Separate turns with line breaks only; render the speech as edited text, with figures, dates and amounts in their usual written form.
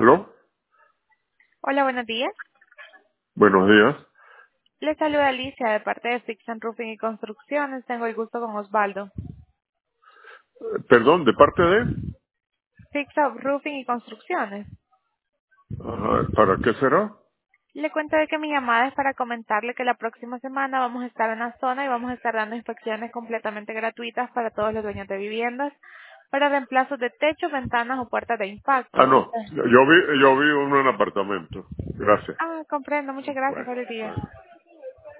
¿Aló?
Hola, buenos días.
Buenos días.
Les saluda Alicia de parte de Fix and Roofing y Construcciones. Tengo el gusto con Osvaldo.
Perdón, ¿de parte de?
Fix and Roofing y Construcciones.
Ajá, ¿para qué será?
Le cuento de que mi llamada es para comentarle que la próxima semana vamos a estar en la zona y vamos a estar dando inspecciones completamente gratuitas para todos los dueños de viviendas para reemplazos de techos, ventanas o puertas de impacto.
Ah, no. Yo vi uno en apartamento. Gracias.
Comprendo. Muchas gracias.
Bueno,
Feliz día.
bueno.